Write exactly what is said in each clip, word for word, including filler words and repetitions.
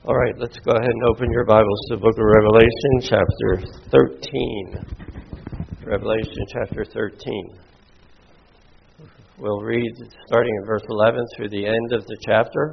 All right, let's go ahead and open your Bibles to the book of Revelation, chapter thirteen. Revelation, chapter thirteen. We'll read starting in verse eleven through the end of the chapter.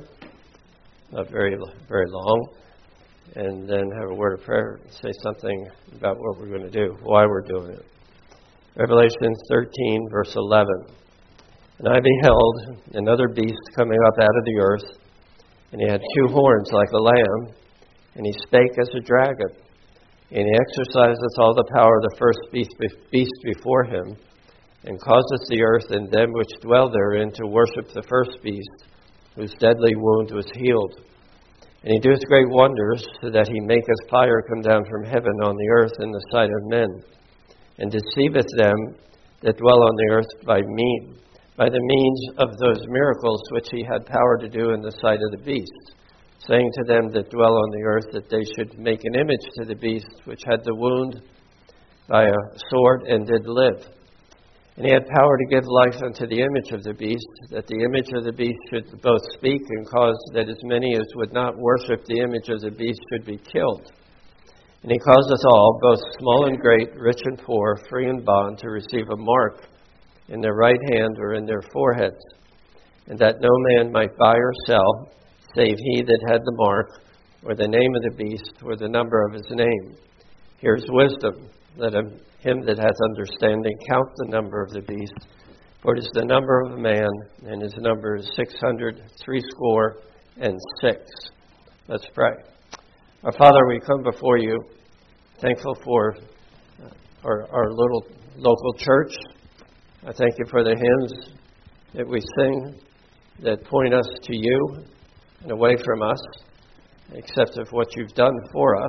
Not very, very long. And then have a word of prayer and say something about what we're going to do, why we're doing it. Revelation thirteen, verse eleven. And I beheld another beast coming up out of the earth, and he had two horns like a lamb, and he spake as a dragon. And he exerciseth all the power of the first beast, beast before him, and causeth the earth and them which dwell therein to worship the first beast, whose deadly wound was healed. And he doeth great wonders, so that he maketh fire come down from heaven on the earth in the sight of men, and deceiveth them that dwell on the earth by mean. by the means of those miracles which he had power to do in the sight of the beast, saying to them that dwell on the earth that they should make an image to the beast which had the wound by a sword and did live. And he had power to give life unto the image of the beast, that the image of the beast should both speak and cause that as many as would not worship the image of the beast should be killed. And he caused us all, both small and great, rich and poor, free and bond, to receive a mark in their right hand or in their foreheads, and that no man might buy or sell, save he that had the mark, or the name of the beast, or the number of his name. Here's wisdom. Let him, him that hath understanding count the number of the beast, for it is the number of a man, and his number is six hundred threescore and six. Let's pray. Our Father, we come before you, thankful for our, our little local church. I thank you for the hymns that we sing that point us to you and away from us, except of what you've done for us.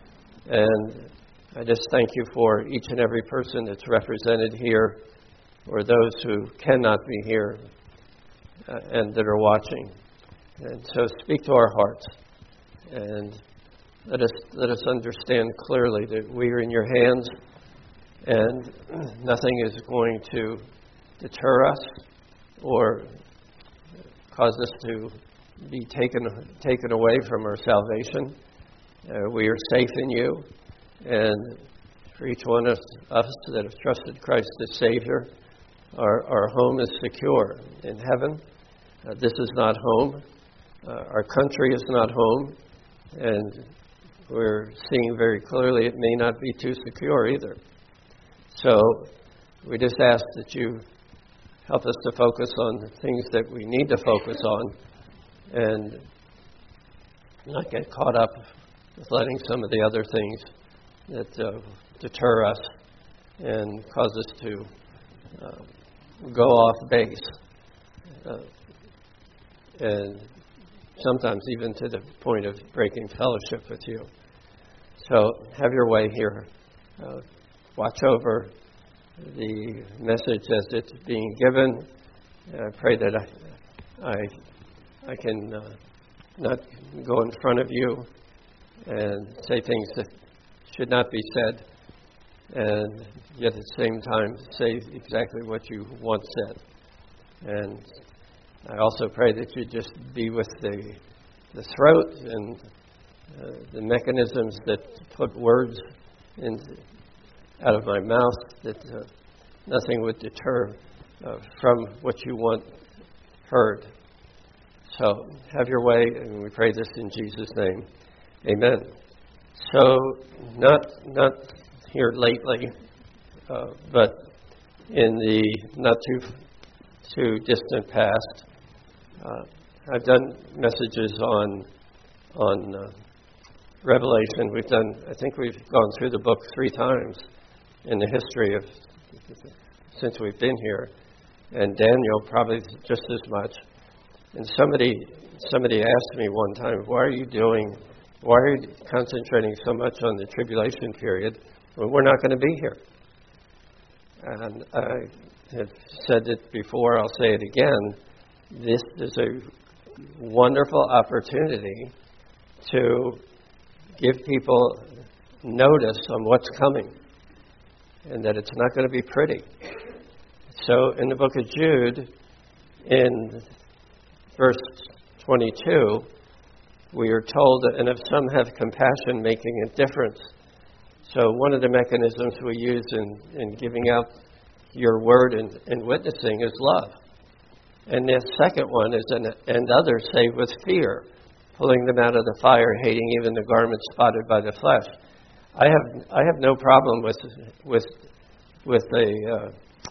And I just thank you for each and every person that's represented here, or those who cannot be here uh, and that are watching. And so speak to our hearts, and let us let us understand clearly that we are in your hands, and nothing is going to deter us or cause us to be taken taken away from our salvation. Uh, we are safe in you, and for each one of us that have trusted Christ as Savior, our, our home is secure in heaven. Uh, this is not home. Uh, our country is not home, and we're seeing very clearly it may not be too secure either. So we just ask that you help us to focus on the things that we need to focus on and not get caught up with letting some of the other things that uh, deter us and cause us to uh, go off base. Uh, and sometimes even to the point of breaking fellowship with you. So have your way here. Uh, Watch over the message as it's being given. I pray that I I, I can uh, not go in front of you and say things that should not be said, and yet at the same time say exactly what you want said. And I also pray that you just be with the the throat and uh, the mechanisms that put words in. out of my mouth, that uh, nothing would deter uh, from what you want heard. So have your way, and we pray this in Jesus' name. Amen. So not not here lately, uh, but in the not too too distant past, uh, I've done messages on on uh, Revelation. We've done. I think we've gone through the book three times in the history of since we've been here, and Daniel probably just as much. And somebody somebody asked me one time, why are you doing, why are you concentrating so much on the tribulation period when we're not going to be here? And I have said it before, I'll say it again, this is a wonderful opportunity to give people notice on what's coming, and that it's not going to be pretty. So in the book of Jude, in verse twenty-two, we are told that, and if some have compassion, making a difference. So one of the mechanisms we use in, in giving out your word and, and witnessing is love. And the second one is, an, and others say, with fear, pulling them out of the fire, hating even the garment spotted by the flesh. I have I have no problem with with with a uh,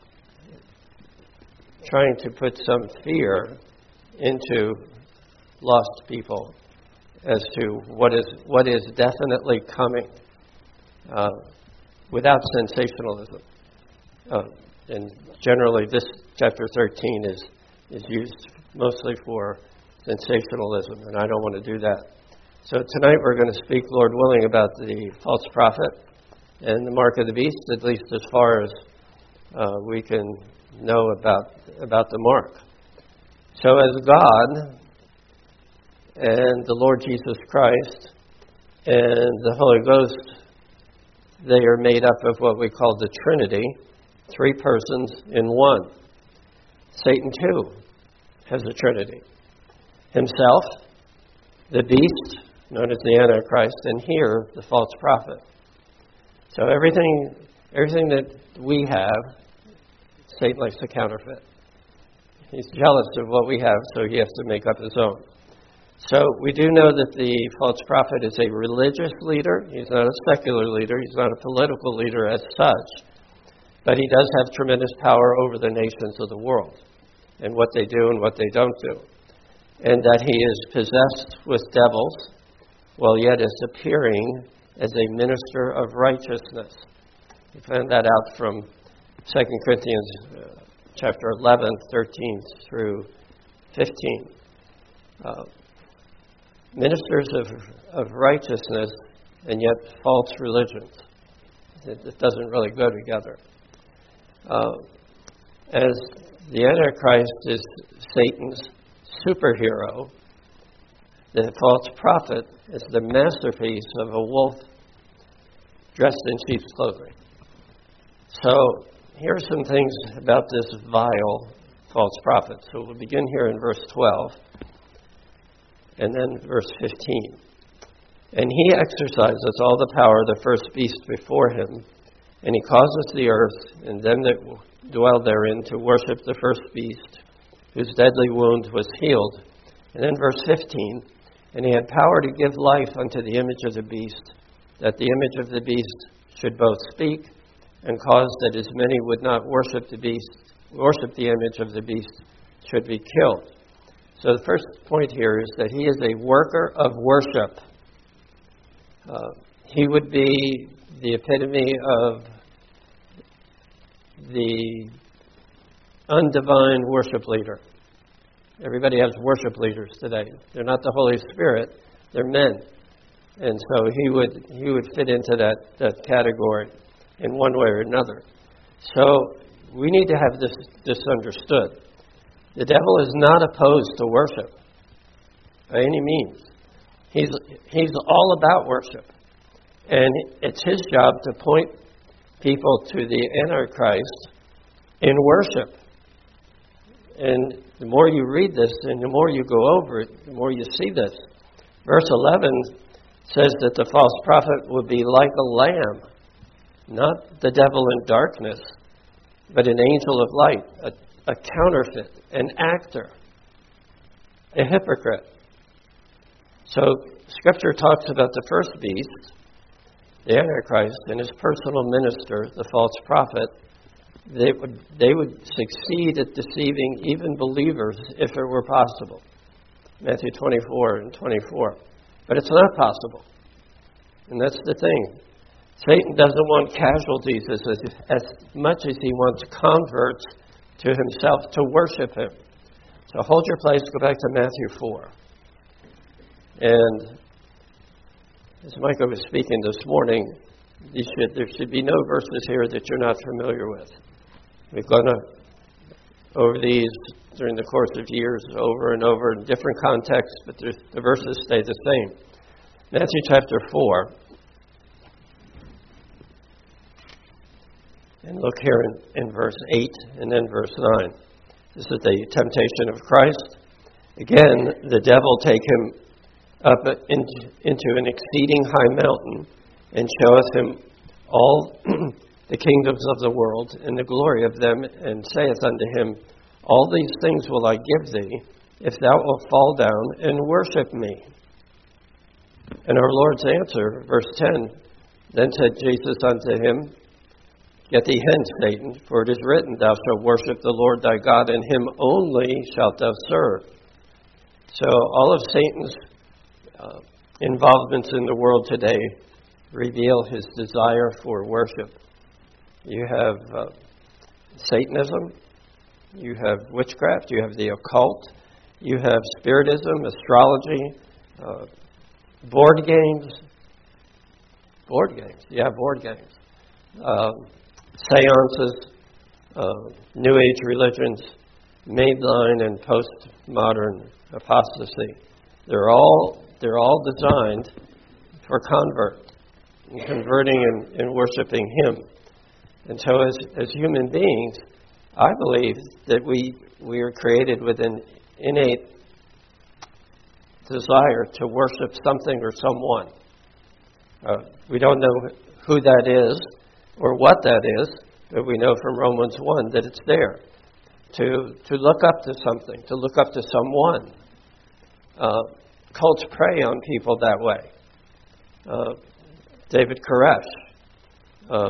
trying to put some fear into lost people as to what is what is definitely coming, uh, without sensationalism. Uh, and generally, this chapter thirteen is is used mostly for sensationalism, and I don't want to do that. So tonight we're going to speak, Lord willing, about the false prophet and the mark of the beast, at least as far as uh, we can know about about the mark. So as God and the Lord Jesus Christ and the Holy Ghost, they are made up of what we call the Trinity, three persons in one. Satan, too, has a Trinity. Himself, the beast, known as the Antichrist, and here, the false prophet. So everything everything that we have, Satan likes to counterfeit. He's jealous of what we have, so he has to make up his own. So we do know that the false prophet is a religious leader. He's not a secular leader. He's not a political leader as such. But he does have tremendous power over the nations of the world and what they do and what they don't do. And that he is possessed with devils, while yet is appearing as a minister of righteousness. We found that out from Second Corinthians uh, chapter eleven, thirteen through fifteen. Uh, ministers of, of righteousness and yet false religions. It, it doesn't really go together. Uh, as the Antichrist is Satan's superhero, the false prophet is the masterpiece of a wolf dressed in sheep's clothing. So here are some things about this vile false prophet. So we'll begin here in verse twelve and then verse fifteen. And he exercises all the power of the first beast before him, and he causes the earth and them that dwell therein to worship the first beast, whose deadly wound was healed. And then verse fifteen, and he had power to give life unto the image of the beast, that the image of the beast should both speak and cause that as many would not worship the beast, worship the image of the beast, should be killed. So the first point here is that he is a worker of worship. Uh, he would be the epitome of the undivine worship leader. Everybody has worship leaders today. They're not the Holy Spirit, they're men. And so he would he would fit into that, that category in one way or another. So we need to have this, this understood. The devil is not opposed to worship by any means. He's he's all about worship. And it's his job to point people to the Antichrist in worship. And the more you read this and the more you go over it, the more you see this. Verse eleven says that the false prophet would be like a lamb, not the devil in darkness, but an angel of light, a, a counterfeit, an actor, a hypocrite. So Scripture talks about the first beast, the Antichrist, and his personal minister, the false prophet. They would they would succeed at deceiving even believers if it were possible. Matthew twenty-four and twenty-four. But it's not possible. And that's the thing. Satan doesn't want casualties as, as much as he wants converts to himself to worship him. So hold your place, go back to Matthew four. And as Michael was speaking this morning, you should, there should be no verses here that you're not familiar with. We've gone over these during the course of years, over and over in different contexts, but the verses stay the same. Matthew chapter four. And look here in, in verse eight and then verse nine. This is the temptation of Christ. Again, the devil take him up in, into an exceeding high mountain, and showeth him all the kingdoms of the world, and the glory of them, and saith unto him, All these things will I give thee, if thou wilt fall down and worship me. And our Lord's answer, verse ten, Then said Jesus unto him, Get thee hence, Satan, for it is written, Thou shalt worship the Lord thy God, and him only shalt thou serve. So all of Satan's uh, involvements in the world today reveal his desire for worship. You have uh, Satanism, you have witchcraft, you have the occult, you have spiritism, astrology, uh, board games, board games, yeah, board games, uh, seances, uh, New Age religions, mainline and postmodern apostasy. They're all they're all designed for convert, and converting and, and worshiping Him. And so, as as human beings, I believe that we we are created with an innate desire to worship something or someone. Uh, we don't know who that is or what that is, but we know from Romans one that it's there. To to look up to something, to look up to someone. Uh, cults prey on people that way. Uh, David Koresh, uh,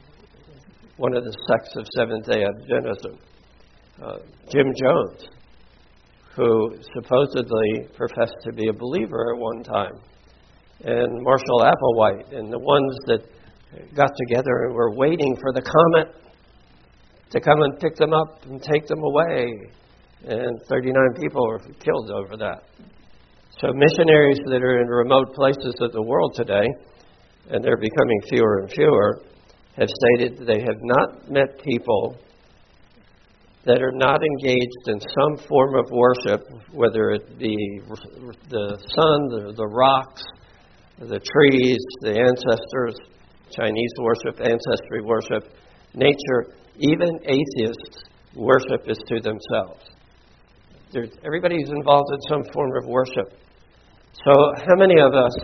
one of the sects of Seventh-day Adventism. Uh, Jim Jones, who supposedly professed to be a believer at one time. And Marshall Applewhite, and the ones that got together and were waiting for the comet to come and pick them up and take them away. And thirty-nine people were killed over that. So missionaries that are in remote places of the world today, and they're becoming fewer and fewer, have stated they have not met people that are not engaged in some form of worship, whether it be the sun, the, the rocks, the trees, the ancestors, Chinese worship, ancestry worship, nature. Even atheists, worship is to themselves. There's, everybody's involved in some form of worship. So how many of us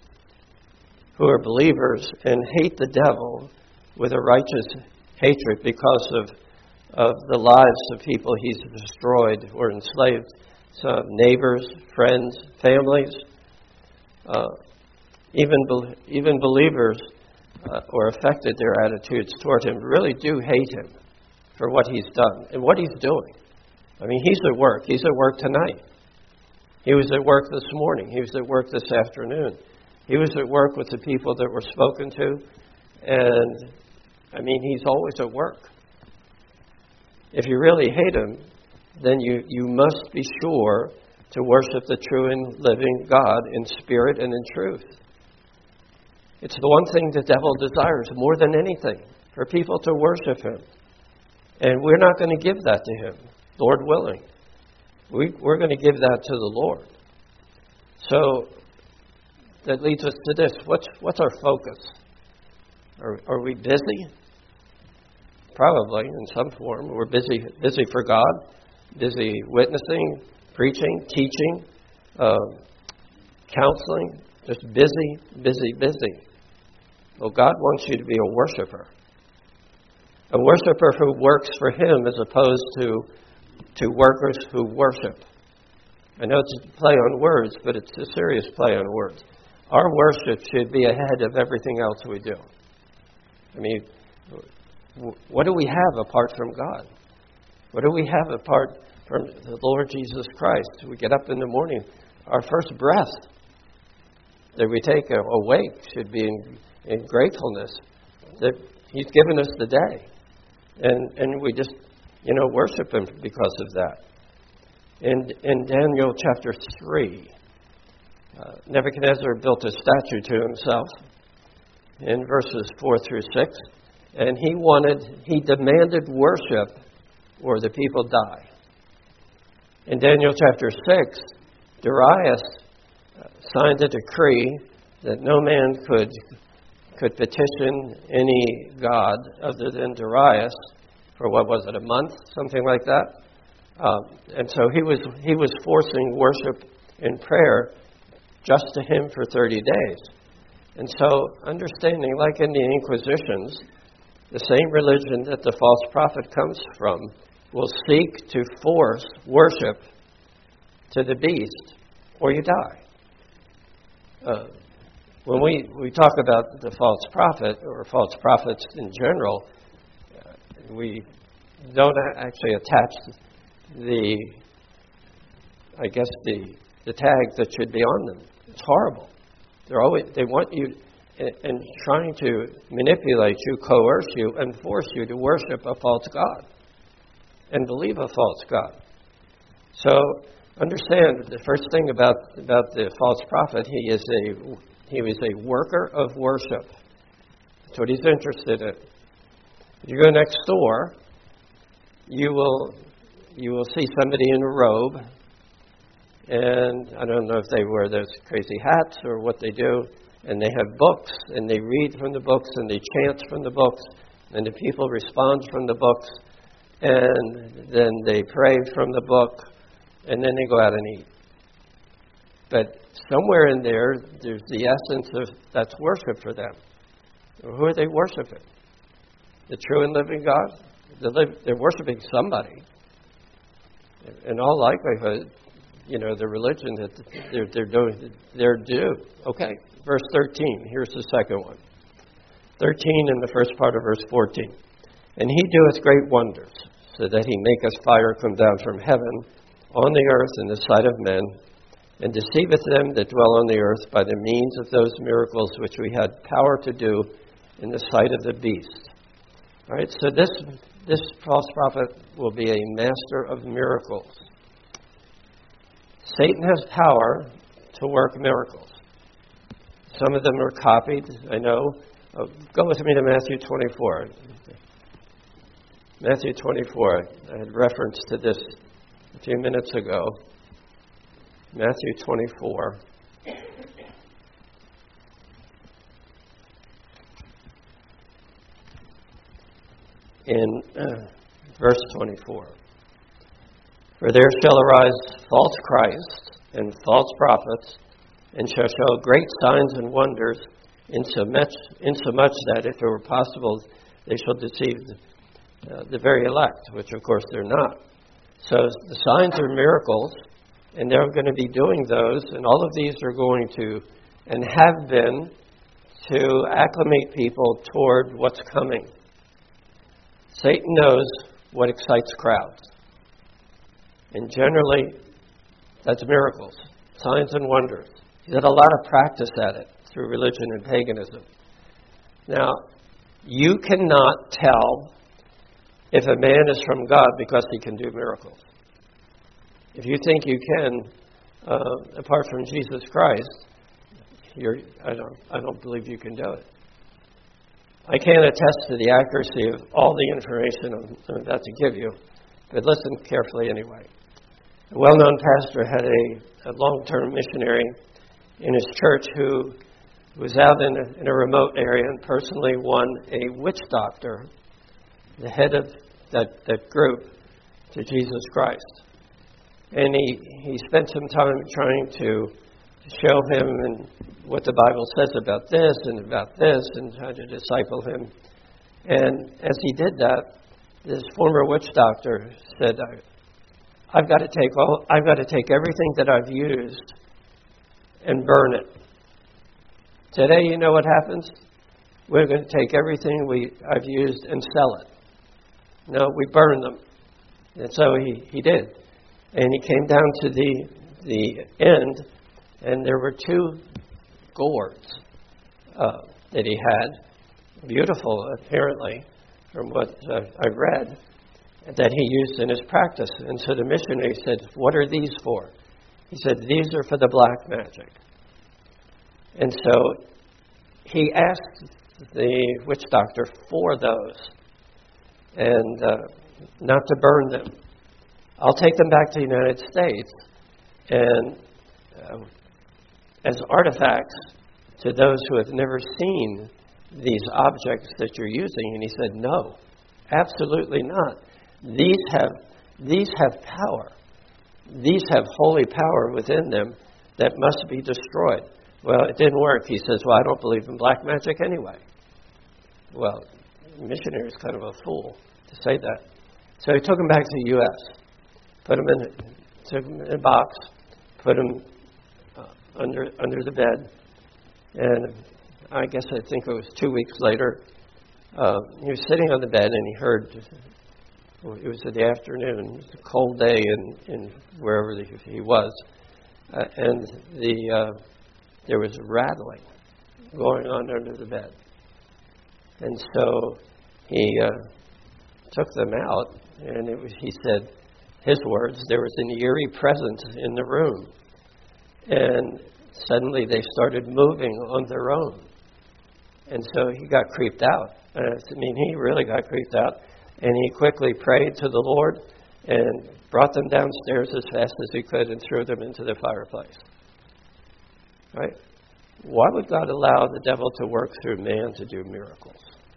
who are believers and hate the devil with a righteous hatred because of, of the lives of people he's destroyed or enslaved, some neighbors, friends, families, uh, even, even believers uh, or affected their attitudes toward him, really do hate him for what he's done and what he's doing. I mean, he's at work. He's at work tonight. He was at work this morning. He was at work this afternoon. He was at work with the people that were spoken to. And, I mean, he's always at work. If you really hate him, then you, you must be sure to worship the true and living God in spirit and in truth. It's the one thing the devil desires more than anything, for people to worship him. And we're not going to give that to him, Lord willing. We, we're going to give that to the Lord. So that leads us to this. What's, what's our focus? Are, are we busy? Probably, in some form. We're busy busy for God, busy witnessing, preaching, teaching, uh, counseling, just busy, busy, busy. Well, God wants you to be a worshiper. A worshiper who works for Him as opposed to to workers who worship. I know it's a play on words, but it's a serious play on words. Our worship should be ahead of everything else we do. I mean, what do we have apart from God? What do we have apart from the Lord Jesus Christ? We get up in the morning, our first breath that we take awake should be in, in gratefulness that He's given us the day. And and we just, you know, worship Him because of that. In, in Daniel chapter three, uh, Nebuchadnezzar built a statue to himself in verses four through six. And he wanted, he demanded worship or the people die. In Daniel chapter six, Darius signed a decree that no man could could petition any god other than Darius for, what was it, a month, something like that. Um, and so he was he was forcing worship and prayer just to him for thirty days. And so understanding, like in the Inquisitions, the same religion that the false prophet comes from will seek to force worship to the beast, or you die. Uh, when we, we talk about the false prophet, or false prophets in general, uh, we don't actually attach the, I guess, the, the tag that should be on them. It's horrible. They're always, they want you, and, and trying to manipulate you, coerce you, and force you to worship a false god and believe a false god. So understand the first thing about, about the false prophet, he is a he was a worker of worship. That's what he's interested in. If you go next door, you will you will see somebody in a robe, and I don't know if they wear those crazy hats or what they do, and they have books, and they read from the books, and they chant from the books, and the people respond from the books, and then they pray from the book, and then they go out and eat. But somewhere in there, there's the essence of that's worship for them. Who are they worshiping? The true and living God? They're, live, they're worshiping somebody. In all likelihood, you know, the religion that they're, they're doing, they're due. Okay, verse thirteen. Here's the second one. thirteen in the first part of verse fourteen. And he doeth great wonders, so that he maketh fire come down from heaven on the earth in the sight of men, and deceiveth them that dwell on the earth by the means of those miracles which we had power to do in the sight of the beast. All right, so this this false prophet will be a master of miracles. Satan has power to work miracles. Some of them are copied, I know. Uh, go with me to Matthew twenty-four. Matthew twenty-four. I had reference to this a few minutes ago. Matthew twenty-four. In uh, verse twenty-four. For there shall arise false Christs and false prophets, and shall show great signs and wonders, insomuch, insomuch that, if it were possible, they shall deceive the, uh, the very elect, which of course they're not. So the signs are miracles, and they're going to be doing those, and all of these are going to, and have been, to acclimate people toward what's coming. Satan knows what excites crowds. And generally, that's miracles, signs and wonders. He's had a lot of practice at it through religion and paganism. Now, you cannot tell if a man is from God because he can do miracles. If you think you can, uh, apart from Jesus Christ, you're, I don't, I don't believe you can do it. I can't attest to the accuracy of all the information I'm, I'm about to give you, but listen carefully anyway. A well-known pastor had a, a long-term missionary in his church who was out in a, in a remote area and personally won a witch doctor, the head of that, that group, to Jesus Christ. And he, he spent some time trying to show him and what the Bible says about this and about this and how to disciple him. And as he did that, this former witch doctor said, I've got to take all I've got to take everything that I've used and burn it. Today, you know what happens? We're going to take everything we I've used and sell it. No, we burn them. And so he, he did. And he came down to the the end, and there were two gourds uh, that he had, beautiful apparently, from what uh, I read, that he used in his practice. And so the missionary said, what are these for? He said, these are for the black magic. And so he asked the witch doctor for those and uh, not to burn them. I'll take them back to the United States and uh, as artifacts to those who have never seen these objects that you're using. And he said, no, absolutely not. These have these have power. These have holy power within them that must be destroyed. Well, it didn't work. He says, well, I don't believe in black magic anyway. Well, the missionary is kind of a fool to say that. So he took him back to the U S, put him in, took him in a box, put him uh, under under the bed, and I guess I think it was two weeks later, uh, he was sitting on the bed and he heard, well, it was in the afternoon, it was a cold day in, in wherever he was, uh, and the uh, there was rattling going on under the bed. And so he uh, took them out, and it was, he said, his words, there was an eerie presence in the room. And suddenly they started moving on their own. And so he got creeped out. Uh, I mean, he really got creeped out. And he quickly prayed to the Lord and brought them downstairs as fast as he could and threw them into the fireplace. Right? Why would God allow the devil to work through man to do miracles?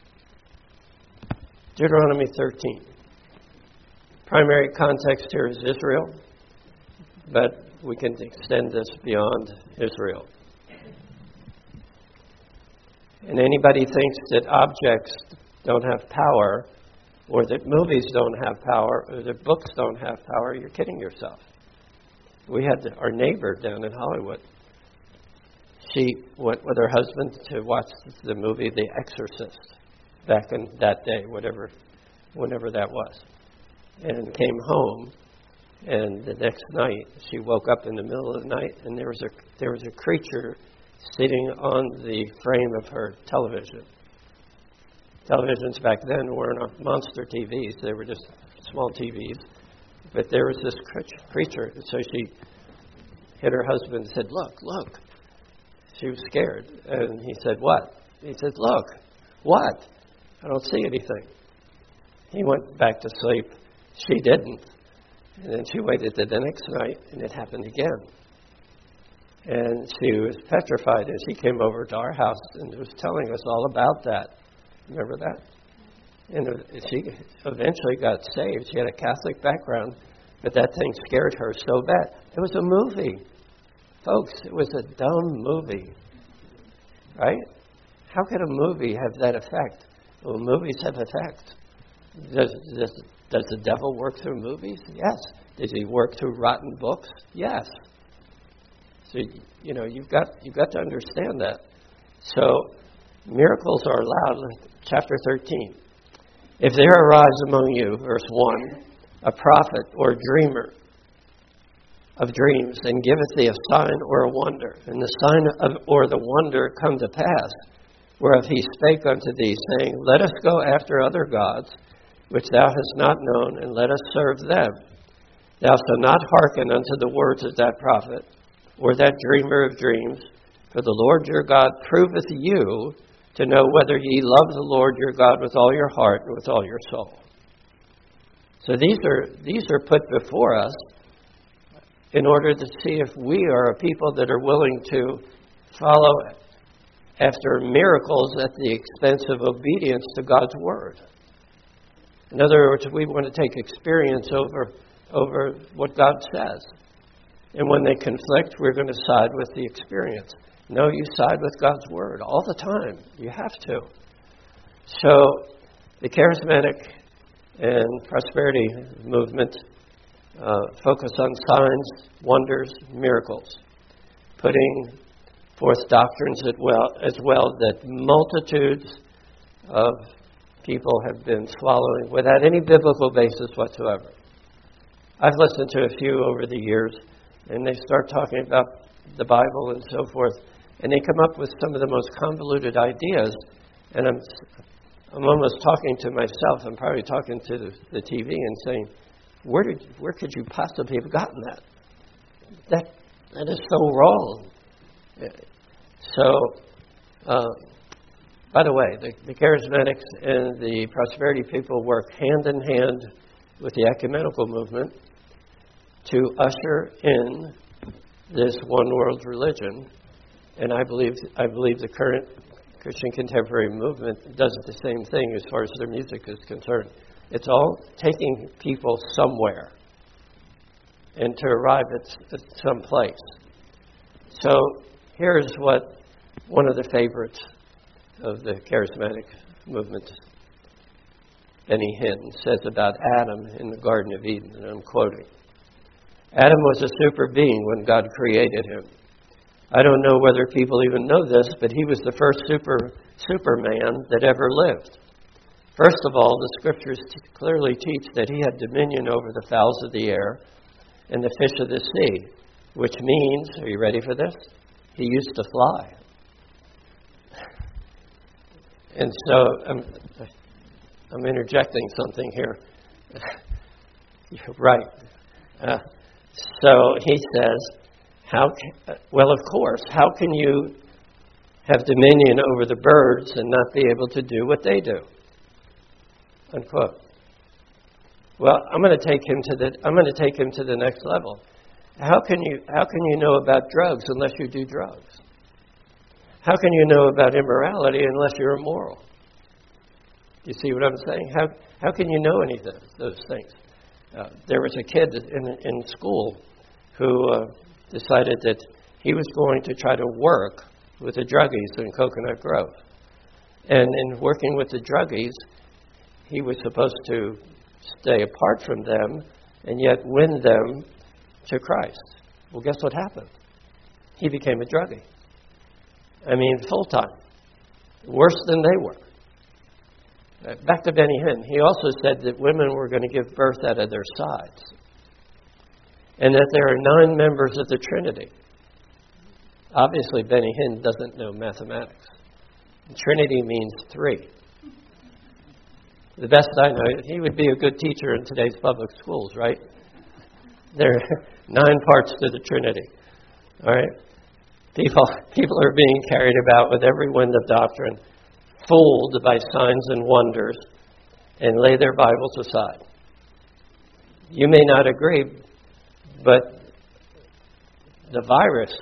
Deuteronomy thirteen. Primary context here is Israel, but we can extend this beyond Israel. And anybody thinks that objects don't have power, or that movies don't have power, or that books don't have power, you're kidding yourself. We had the, our neighbor down in Hollywood. She went with her husband to watch the movie The Exorcist back in that day, whatever, whenever that was, and came home. And the next night, she woke up in the middle of the night, and there was a there was a creature sitting on the frame of her television. Televisions back then weren't monster T Vs; they were just small T Vs. But there was this creature, and so she hit her husband and said, "Look, look." She was scared, and he said, "What?" He said, "Look, what? I don't see anything." He went back to sleep. She didn't. And then she waited to the next night, and it happened again. And she was petrified, and she came over to our house and was telling us all about that. Remember that? And she eventually got saved. She had a Catholic background, but that thing scared her so bad. It was a movie. Folks, it was a dumb movie. Right? How could a movie have that effect? Well, movies have effect. Does, does, does the devil work through movies? Yes. Does he work through rotten books? Yes. So, you know, you've got you've got to understand that. So, miracles are allowed. Chapter thirteen. If there arise among you, verse one, a prophet or dreamer of dreams, and giveth thee a sign or a wonder, and the sign of, or the wonder come to pass, whereof he spake unto thee, saying, Let us go after other gods, which thou hast not known, and let us serve them. Thou shalt not hearken unto the words of that prophet, or that dreamer of dreams, for the Lord your God proveth you to know whether ye love the Lord your God with all your heart and with all your soul. So these are these are put before us in order to see if we are a people that are willing to follow after miracles at the expense of obedience to God's word. In other words, we want to take experience over, over what God says. And when they conflict, we're going to side with the experience. No, you side with God's word all the time. You have to. So the charismatic and prosperity movement uh, focus on signs, wonders, miracles, putting forth doctrines as well, as well that multitudes of people have been swallowing without any biblical basis whatsoever. I've listened to a few over the years, and they start talking about the Bible and so forth, and they come up with some of the most convoluted ideas, and I'm I'm almost talking to myself. I'm probably talking to the, the T V and saying, where did where could you possibly have gotten that? That that is so wrong. So, uh, by the way, the, the charismatics and the prosperity people work hand in hand with the ecumenical movement to usher in this one world religion. And I believe I believe the current Christian contemporary movement does the same thing as far as their music is concerned. It's all taking people somewhere and to arrive at, at some place. So here's what one of the favorites of the charismatic movement, Benny Hinn, says about Adam in the Garden of Eden, and I'm quoting. Adam was a super being when God created him. I don't know whether people even know this, but he was the first super Superman that ever lived. First of all, the scriptures t- clearly teach that he had dominion over the fowls of the air and the fish of the sea, which means, are you ready for this? He used to fly. And so I'm, I'm interjecting something here. You're right. Uh, so he says, how can, well, of course, how can you have dominion over the birds and not be able to do what they do? Unquote. Well, I'm going to take him to the I'm going to take him to the next level. How can you how can you know about drugs unless you do drugs? How can you know about immorality unless you're immoral? Do you see what I'm saying? How how can you know any of those, those things? Uh, there was a kid in in school who uh, decided that he was going to try to work with the druggies in Coconut Grove. And in working with the druggies, he was supposed to stay apart from them and yet win them to Christ. Well, guess what happened? He became a druggie. I mean, full-time. Worse than they were. Uh, back to Benny Hinn. He also said that women were going to give birth out of their sides. And that there are nine members of the Trinity. Obviously, Benny Hinn doesn't know mathematics. Trinity means three. The best I know, he would be a good teacher in today's public schools, right? There are nine parts to the Trinity. All right? People, people are being carried about with every wind of doctrine, fooled by signs and wonders, and lay their Bibles aside. You may not agree, but the virus,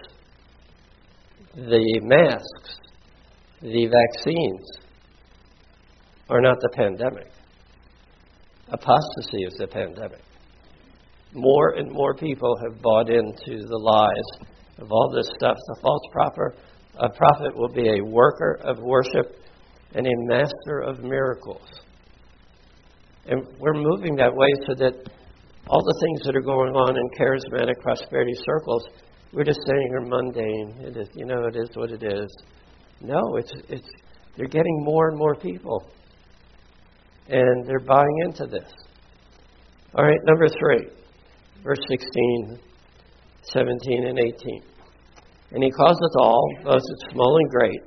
the masks, the vaccines are not the pandemic. Apostasy is the pandemic. More and more people have bought into the lies of all this stuff. The false prophet, a prophet will be a worker of worship and a master of miracles. And we're moving that way so that all the things that are going on in charismatic prosperity circles, we're just saying are mundane. It is, you know, it is what it is. No, it's it's they're getting more and more people. And they're buying into this. All right, number three, verse sixteen, seventeen, and eighteen. And he causeth all, both small and great,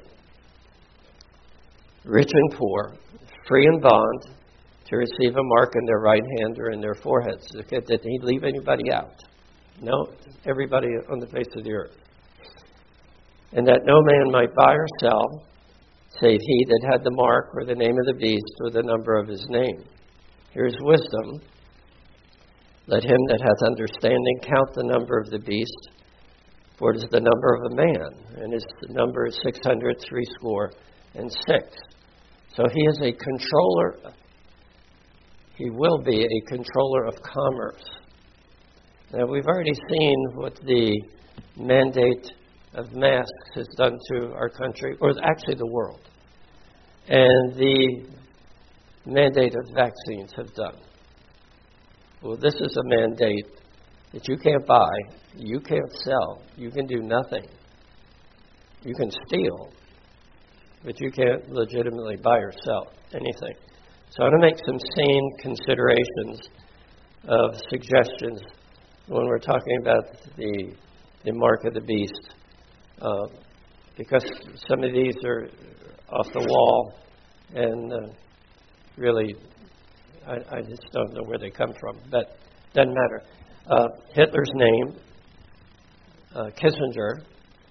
rich and poor, free and bond, to receive a mark in their right hand or in their foreheads. Did he leave anybody out? No, everybody on the face of the earth. And that no man might buy or sell, save he that had the mark or the name of the beast or the number of his name. Here's wisdom. Let him that hath understanding count the number of the beast, for it is the number of a man, and his number is six hundred threescore and six. So he is a controller. He will be a controller of commerce. Now, we've already seen what the mandate of masks has done to our country, or actually the world, and the mandate of vaccines have done. Well, this is a mandate that you can't buy, you can't sell, you can do nothing. You can steal, but you can't legitimately buy or sell anything. So I want to make some sane considerations of suggestions when we're talking about the the mark of the beast. Uh, because some of these are off the wall, and uh, really, I, I just don't know where they come from. But doesn't matter. Uh, Hitler's name, uh, Kissinger,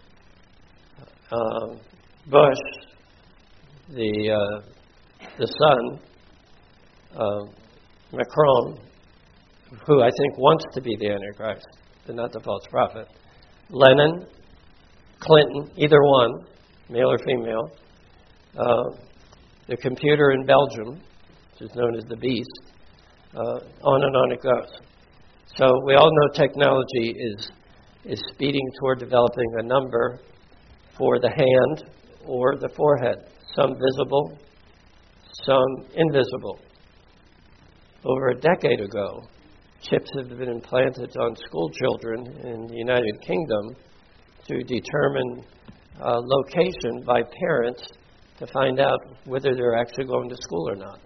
uh, Bush, the uh, the son, uh, Macron, who I think wants to be the Antichrist, but not the false prophet, Lenin, Clinton, either one, male or female, uh, the computer in Belgium, which is known as the beast, uh, on and on it goes. So we all know technology is is speeding toward developing a number for the hand or the forehead, some visible, some invisible. Over a decade ago, chips have been implanted on school children in the United Kingdom to determine uh, location by parents to find out whether they're actually going to school or not.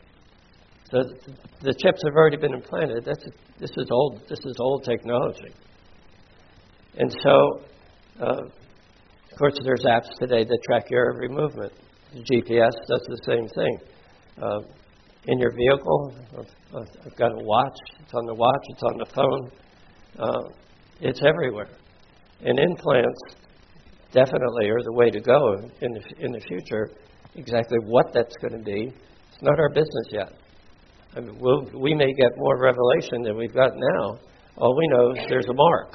So th- the chips have already been implanted. That's, this is old. This is old technology. And so, uh, of course, there's apps today that track your every movement. The G P S does the same thing. Uh, in your vehicle, uh, I've got a watch. It's on the watch. It's on the phone. Uh, it's everywhere. And implants definitely are the way to go in the, in the future. Exactly what that's going to be, it's not our business yet. I mean, we'll, we may get more revelation than we've got now. All we know is there's a mark.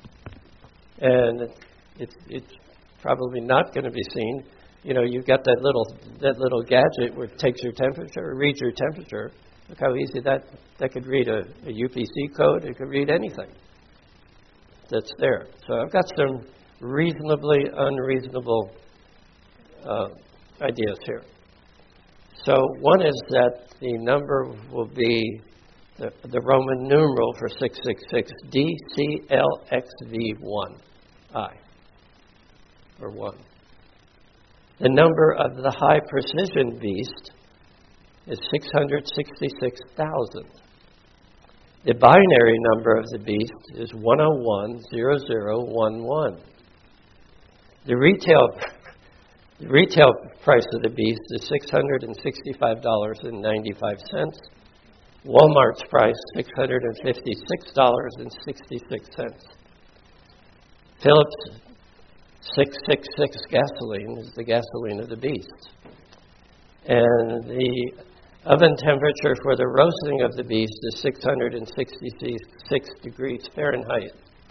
And it's, it's probably not going to be seen. You know, you've got that little that little gadget where it takes your temperature, reads your temperature. Look how easy that, that could read a, a U P C code. It could read anything that's there. So I've got some reasonably unreasonable uh, ideas here. So one is that the number will be the, the Roman numeral for six six six, D C L X V one, I, or one. The number of the high precision beast is six hundred sixty-six thousand. The binary number of the beast is one oh one zero zero one one. The retail the retail price of the beast is six hundred sixty-five dollars and ninety-five cents. Walmart's price, six hundred fifty-six dollars and sixty-six cents. Phillips six six six gasoline is the gasoline of the beast. And the oven temperature for the roasting of the beast is six hundred sixty-six degrees Fahrenheit.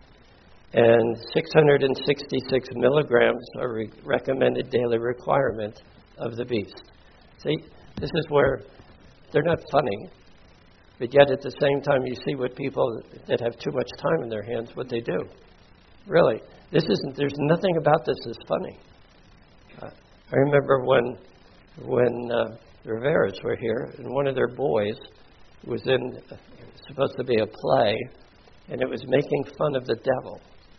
And six hundred sixty-six milligrams are re- recommended daily requirement of the beast. See, this is where they're not funny, but yet at the same time you see what people that have too much time in their hands, what they do. Really, this isn't. There's nothing about this that's funny. Uh, I remember when when uh, the Riveras were here, and one of their boys was in uh, supposed to be a play, and it was making fun of the devil.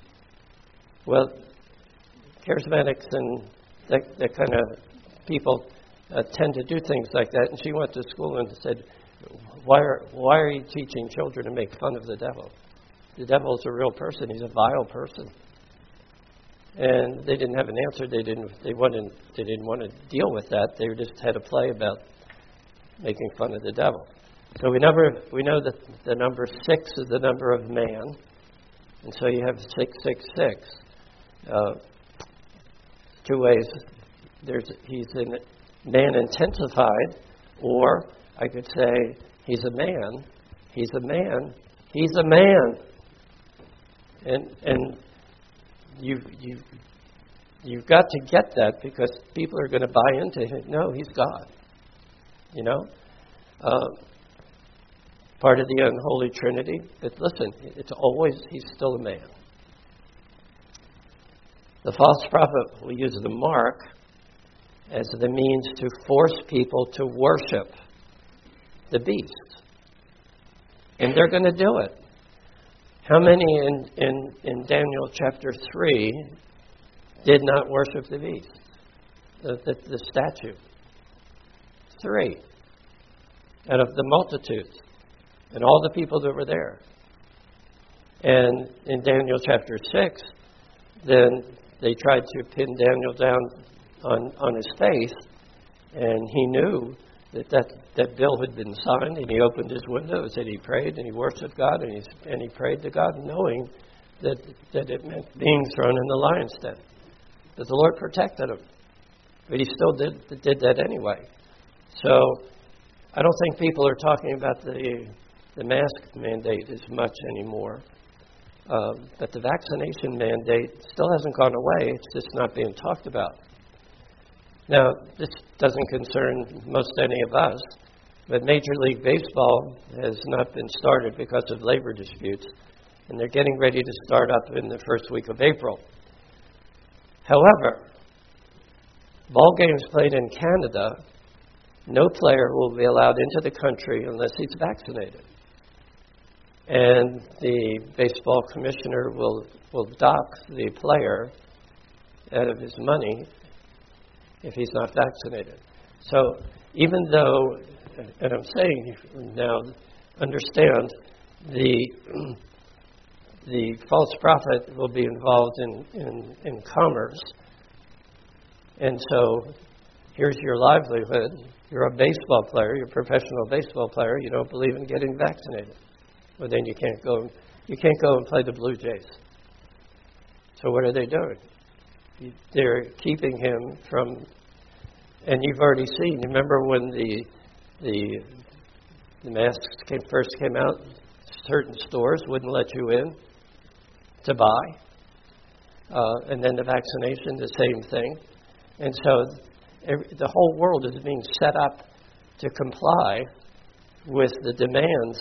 Well, charismatics and that, that kind of people uh, tend to do things like that. And she went to school and said, "Why are why are you teaching children to make fun of the devil? The devil is a real person. He's a vile person." And they didn't have an answer. They didn't. They wanted. They didn't want to deal with that. They just had a play about making fun of the devil. So we never. We know that the number six is the number of man, and so you have six six six. Uh, two ways. There's he's in man intensified, or I could say he's a man. He's a man. He's a man. And and you you you've got to get that, because people are going to buy into it. No, he's God. You know, uh, part of the unholy Trinity. But listen, it's always he's still a man. The false prophet will use the mark as the means to force people to worship the beast, and they're going to do it. How many in, in, in Daniel chapter three did not worship the beast, the, the, the statue? Three out of the multitudes and all the people that were there. And in Daniel chapter six, then they tried to pin Daniel down on, on his face, and he knew that, that that bill had been signed, and he opened his windows and he prayed and he worshiped God, and he and he prayed to God, knowing that that it meant being thrown in the lion's den. But the Lord protected him, but he still did did that anyway. So I don't think people are talking about the the mask mandate as much anymore. Um, but the vaccination mandate still hasn't gone away. It's just not being talked about. Now, this doesn't concern most any of us, but Major League Baseball has not been started because of labor disputes. and they're getting ready to start up in the first week of April. However, ball games played in Canada, no player will be allowed into the country unless he's vaccinated. And the baseball commissioner will, will dock the player out of his money if he's not vaccinated. So even though, and I'm saying now, understand, the the false prophet will be involved in, in, in commerce. And so here's your livelihood. You're a baseball player, you're a professional baseball player, you don't believe in getting vaccinated. Well, then you can't go you can't go and play the Blue Jays. So what are they doing? They're keeping him from, and you've already seen, remember when the the the masks came, first came out, certain stores wouldn't let you in to buy. Uh, and then the vaccination, the same thing. And so every, the whole world is being set up to comply with the demands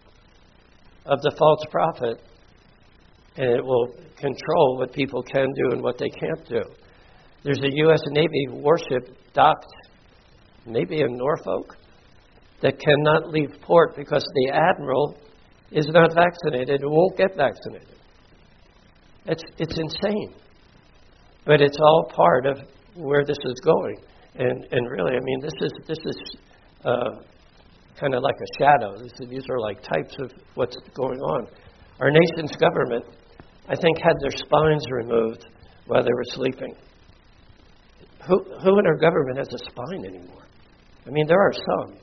of the false prophet, and it will control what people can do and what they can't do. There's a U S Navy warship docked maybe in Norfolk that cannot leave port because the admiral is not vaccinated and won't get vaccinated. It's it's insane. But it's all part of where this is going. And and really, I mean, this is this is uh, kind of like a shadow. This, these are like types of what's going on. Our nation's government, I think, had their spines removed while they were sleeping. Who who in our government has a spine anymore? I mean, there are some.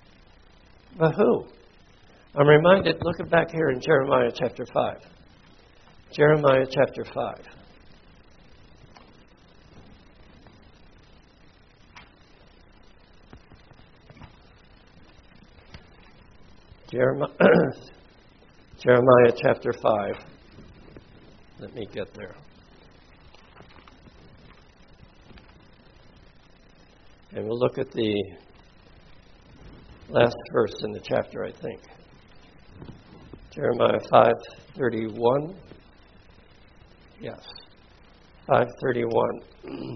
But who? I'm reminded, look back here in Jeremiah chapter five. Jeremiah chapter five. Jeremiah, Jeremiah chapter five. Let me get there. And we'll look at the last verse in the chapter, I think. Jeremiah five thirty-one. Yes, five thirty-one.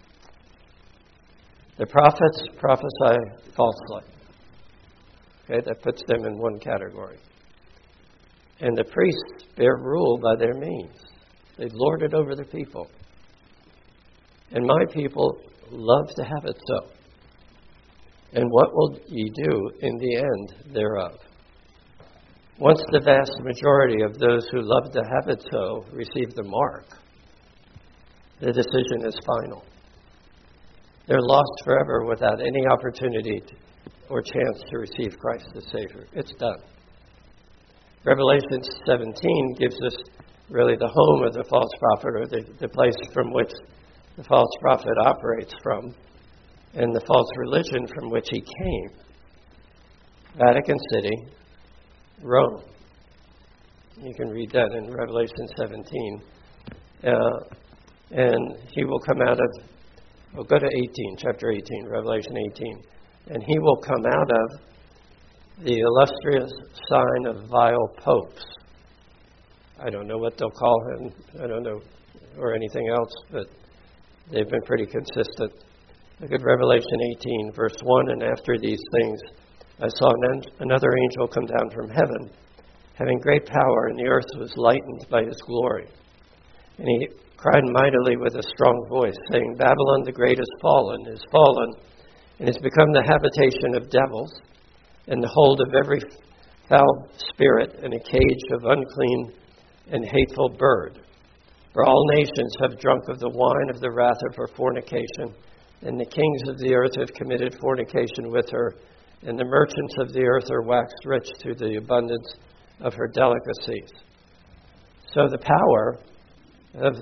The prophets prophesy falsely. Okay, that puts them in one category. And the priests bear rule by their means. They lord it over the people. And my people love to have it so. And what will ye do in the end thereof? Once the vast majority of those who love to have it so receive the mark, the decision is final. They're lost forever without any opportunity to, or chance to receive Christ as Savior. It's done. Revelation seventeen gives us really the home of the false prophet, or the, the place from which the false prophet operates from, and the false religion from which he came. Vatican City, Rome. You can read that in Revelation seventeen. Uh, and he will come out of, well, go to eighteen, chapter eighteen, Revelation eighteen. And he will come out of the illustrious sign of vile popes. I don't know what they'll call him. I don't know, or anything else, but they've been pretty consistent. Look at Revelation eighteen, verse one. And after these things, I saw an, another angel come down from heaven, having great power, and the earth was lightened by his glory. And he cried mightily with a strong voice, saying, Babylon the great is fallen, is fallen, and has become the habitation of devils, and the hold of every foul spirit, and a cage of unclean and hateful bird. For all nations have drunk of the wine of the wrath of her fornication, and the kings of the earth have committed fornication with her, and the merchants of the earth are waxed rich through the abundance of her delicacies. So the power of,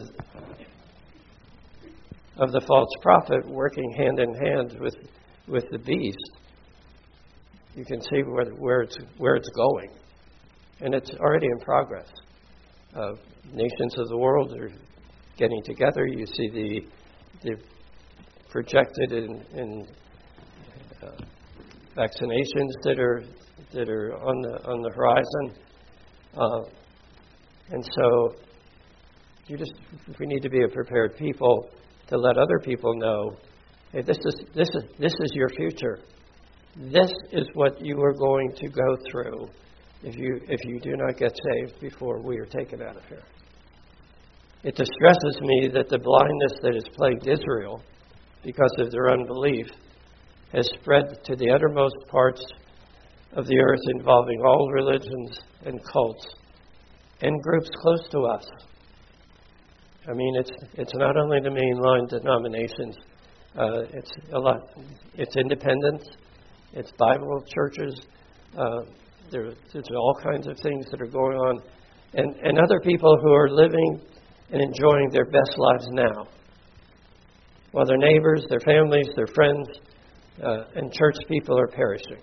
of the false prophet working hand in hand with, with the beast, you can see where, where, it's, where it's going. And it's already in progress. Uh, nations of the world are getting together. You see the, the projected in, in uh, vaccinations that are that are on the on the horizon. Uh, And so you just we need to be a prepared people to let other people know, hey, this is this is this is your future. This is what you are going to go through if you if you do not get saved before we are taken out of here. It distresses me that the blindness that has plagued Israel because of their unbelief has spread to the uttermost parts of the earth, involving all religions and cults and groups close to us. I mean, it's it's not only the mainline denominations. Uh, it's a lot. It's independents. It's Bible churches. Uh, there, there's all kinds of things that are going on, and and other people who are living and enjoying their best lives now, while their neighbors, their families, their friends, uh, and church people are perishing,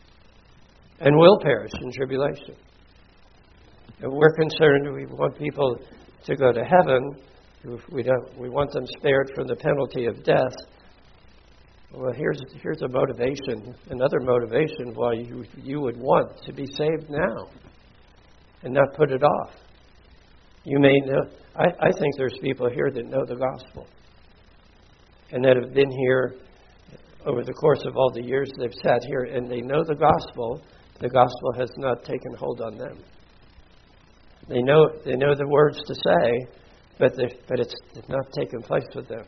and will perish in tribulation. And we're concerned. We want people to go to heaven. We don't. We want them spared from the penalty of death. Well, here's here's a motivation, another motivation why you you would want to be saved now, and not put it off. You may know. I, I think there's people here that know the gospel, and that have been here over the course of all the years they've sat here, and they know the gospel. The gospel has not taken hold on them. They know they know the words to say, but they, but it's not taken place with them.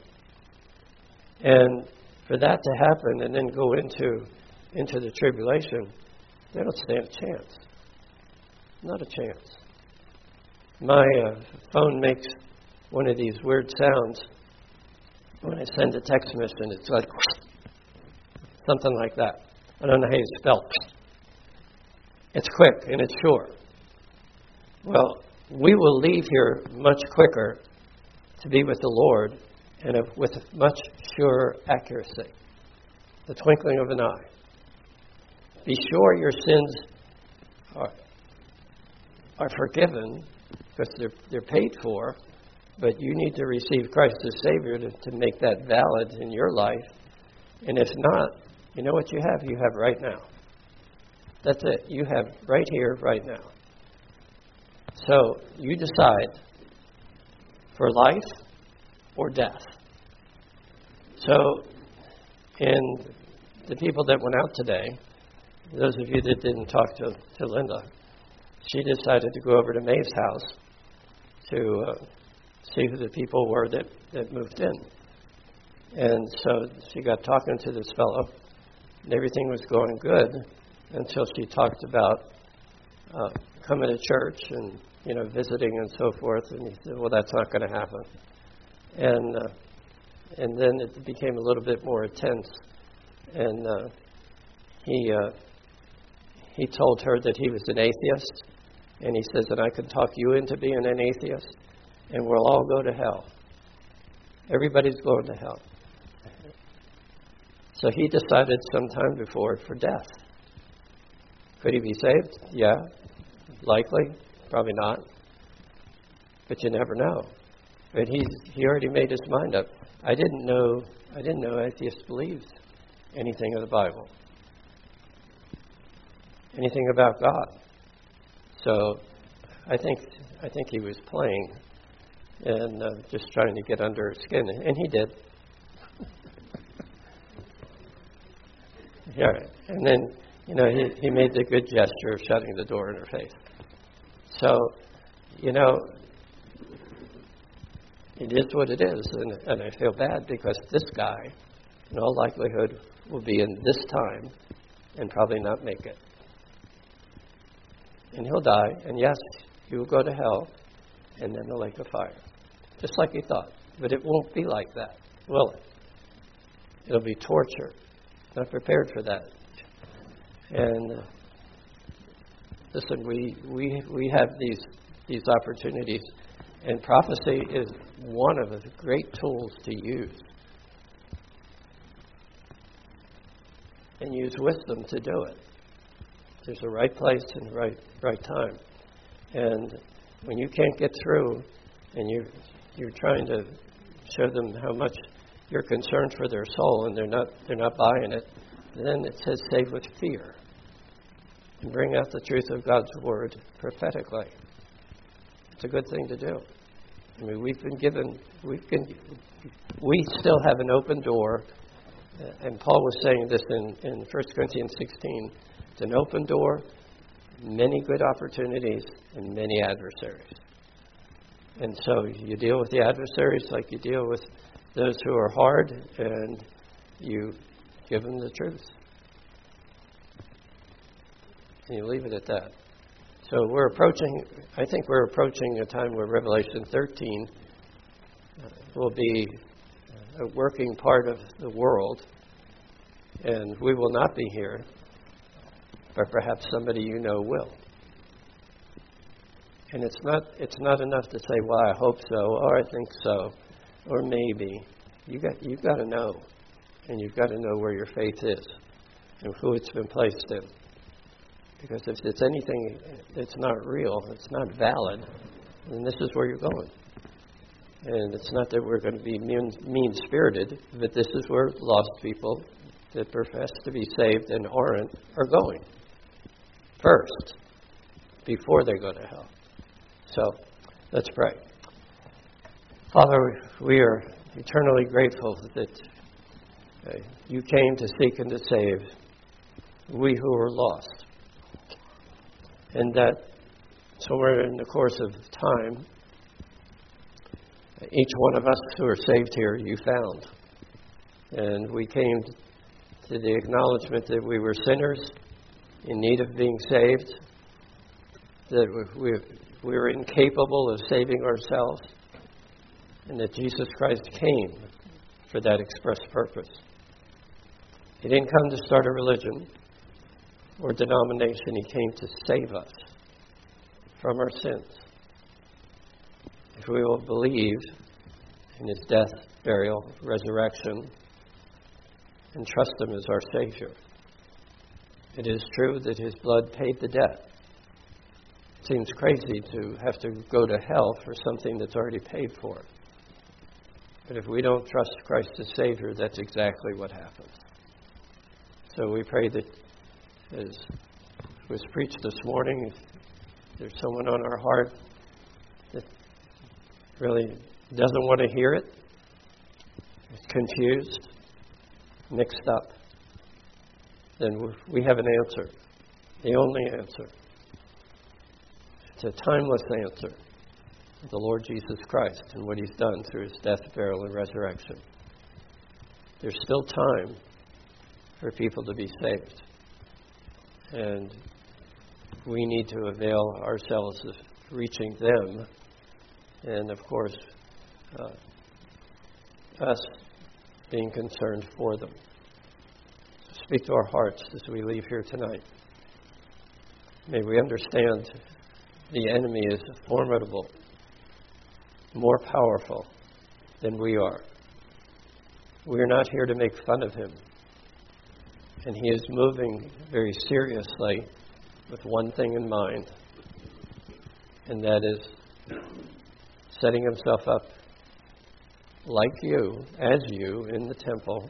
And for that to happen and then go into into the tribulation, they don't stand a chance. Not a chance. My uh, phone makes one of these weird sounds when I send a text message. It's like something like that. I don't know how you spell it. It's quick and it's sure. Well, we will leave here much quicker to be with the Lord and with much surer accuracy. The twinkling of an eye. Be sure your sins are, are forgiven because they're, they're paid for, but you need to receive Christ as Savior to, to make that valid in your life. And if not, you know what you have? You have right now. That's it. You have right here, right now. So you decide for life or death. So, in the people that went out today, those of you that didn't talk to, to Linda, she decided to go over to Maeve's house to uh, see who the people were that, that moved in. And so she got talking to this fellow, and everything was going good until she talked about uh, coming to church and, you know, visiting and so forth. And he said, well, that's not going to happen. And uh, and then it became a little bit more intense. And uh, he uh, he told her that he was an atheist. And he says that I can talk you into being an atheist, and we'll all go to hell. Everybody's going to hell. So he decided sometime before for death. Could he be saved? Yeah. Likely. Probably not. But you never know. But he he already made his mind up. I didn't know I didn't know atheists believed anything of the Bible. Anything about God. So I think I think he was playing and uh, just trying to get under her skin, and he did. Yeah, and then you know he he made the good gesture of shutting the door in her face. So, you know, it is what it is, and, and I feel bad because this guy, in all likelihood, will be in this time and probably not make it. And he'll die, and yes, he will go to hell and then the lake of fire, just like he thought. But it won't be like that, will it? It'll be torture. Not prepared for that. And uh, listen, we, we we have these these opportunities, and prophecy is one of the great tools to use. And use wisdom to do it. There's a right place and the right right time. And when you can't get through and you you're trying to show them how much you're concerned for their soul and they're not they're not buying it, then it says save with fear. And bring out the truth of God's word prophetically. It's a good thing to do. I mean, we've been given, we've been, we still have an open door. And Paul was saying this in, in First Corinthians sixteen. It's an open door, many good opportunities, and many adversaries. And so you deal with the adversaries like you deal with those who are hard, and you give them the truth. And you leave it at that. So we're approaching, I think we're approaching a time where Revelation thirteen will be a working part of the world, and we will not be here, but perhaps somebody you know will. And it's not it's not enough to say, well, I hope so, or I think so, or maybe. You got you've got to know, and you've got to know where your faith is and who it's been placed in. Because if it's anything that's not real, it's not valid, then this is where you're going. And it's not that we're going to be mean, mean-spirited, but this is where lost people that profess to be saved and aren't are going first, before they go to hell. So, let's pray. Father, we are eternally grateful that uh, you came to seek and to save we who are lost. And that somewhere in the course of time, each one of us who are saved here, you found. And we came to the acknowledgement that we were sinners in need of being saved, that we, we were incapable of saving ourselves, and that Jesus Christ came for that express purpose. He didn't come to start a religion or denomination. He came to save us from our sins. If we will believe in His death, burial, resurrection, and trust Him as our Savior. It is true that His blood paid the debt. It seems crazy to have to go to hell for something that's already paid for. But if we don't trust Christ as Savior, that's exactly what happens. So we pray that, as was preached this morning, if there's someone on our heart that really doesn't want to hear it, is confused, mixed up, then we have an answer, the only answer. It's a timeless answer, the Lord Jesus Christ and what He's done through His death, burial, and resurrection. There's still time for people to be saved. And we need to avail ourselves of reaching them, and of course, uh, us being concerned for them. So speak to our hearts as we leave here tonight. May we understand the enemy is formidable, more powerful than we are. We are not here to make fun of him. And he is moving very seriously with one thing in mind, and that is setting himself up like you, as you, in the temple,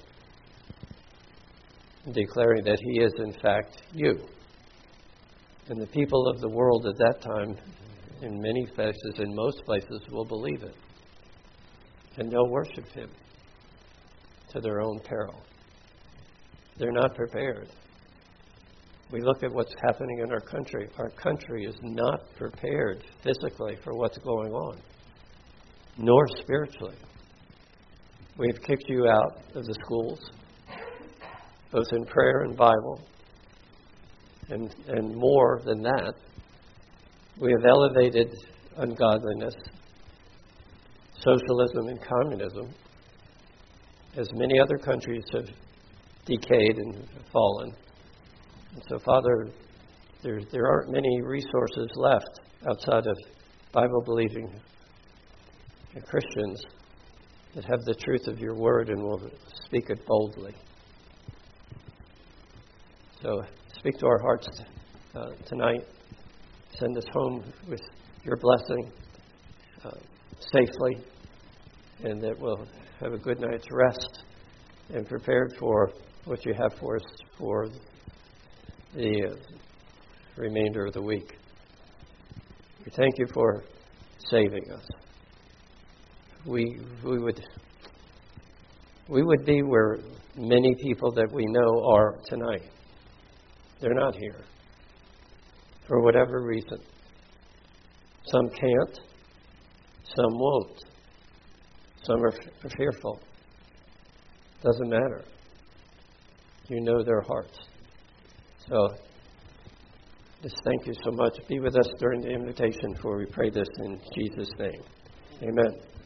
declaring that he is in fact you. And the people of the world at that time, in many places, in most places, will believe it. And they'll worship him to their own peril. They're not prepared. We look at what's happening in our country. Our country is not prepared physically for what's going on, nor spiritually. We've kicked you out of the schools, both in prayer and Bible, and, and more than that. We have elevated ungodliness, socialism, and communism, as many other countries have decayed and fallen. And so, Father, there, there aren't many resources left outside of Bible-believing Christians that have the truth of your word and will speak it boldly. So speak to our hearts uh, tonight. Send us home with your blessing uh, safely, and that we'll have a good night's rest and prepared for what you have for us for the uh, remainder of the week. We thank you for saving us. We we would we would be where many people that we know are tonight. They're not here for whatever reason. Some can't, some won't. Some are, f- are fearful. Doesn't matter. You know their hearts. So, just thank you so much. Be with us during the invitation, for we pray this in Jesus' name. Amen.